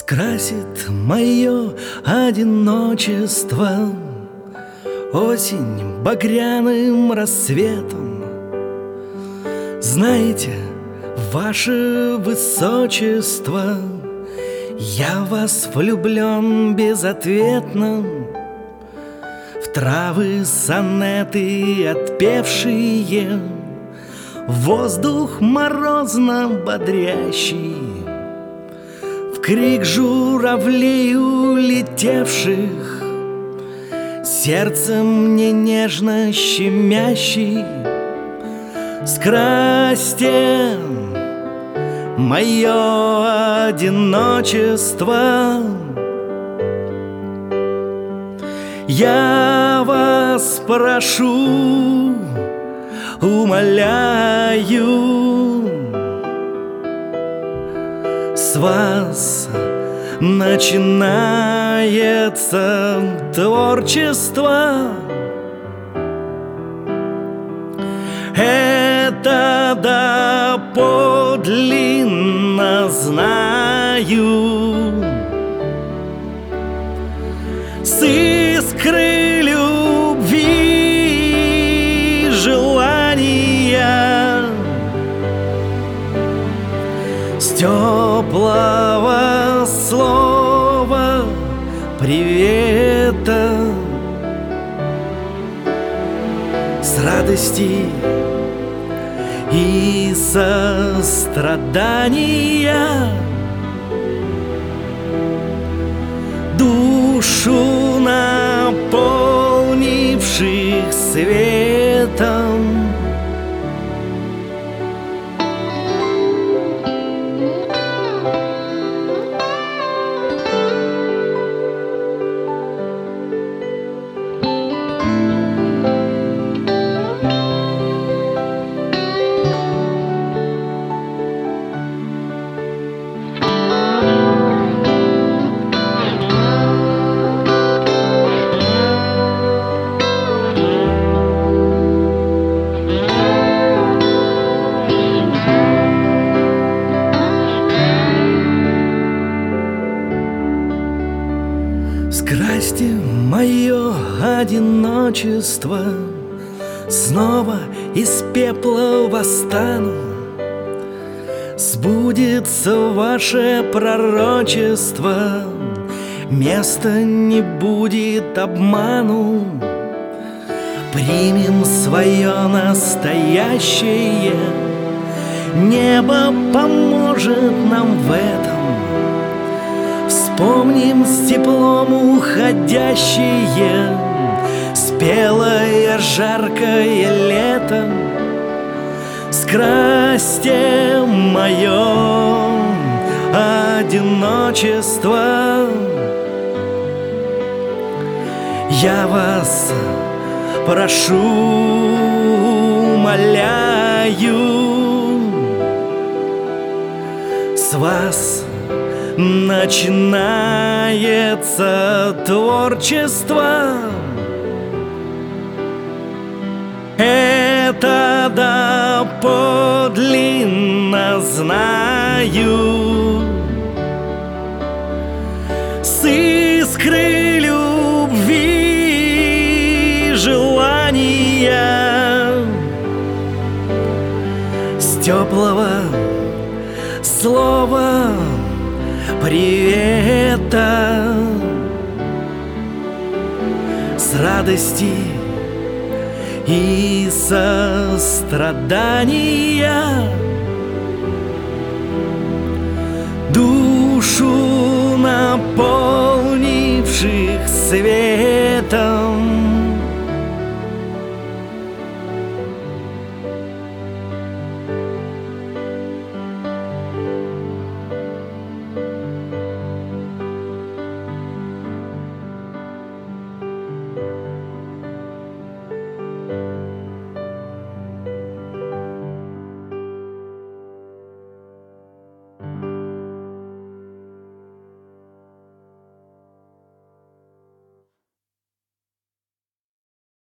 Скрасит мое одиночество осень багряным рассветом. Знаете, ваше высочество, я в вас влюблен безответно. В травы сонеты отпевшие, воздух морозно бодрящий, в крик журавлей улетевших, сердце мне нежно щемящий. Скрасьте мое одиночество, я вас прошу, умоляю, с вас начинается творчество. Это доподлинно знаю. С искры любви желания, с теплого слова привета, с радости и сострадания, душу наполнивших светом. Скрасьте мое одиночество, снова из пепла восстану. Сбудется ваше пророчество, места не будет обману. Примем свое настоящее, небо поможет нам в этом. Вспомним с теплом уходящее, спелое жаркое лето. Скрасьте мое одиночество, я вас прошу, умоляю, с вас начинается творчество. Это доподлинно знаю. С искры любви желания, с теплого слова привета, с радости и сострадания, душу наполнивших светом.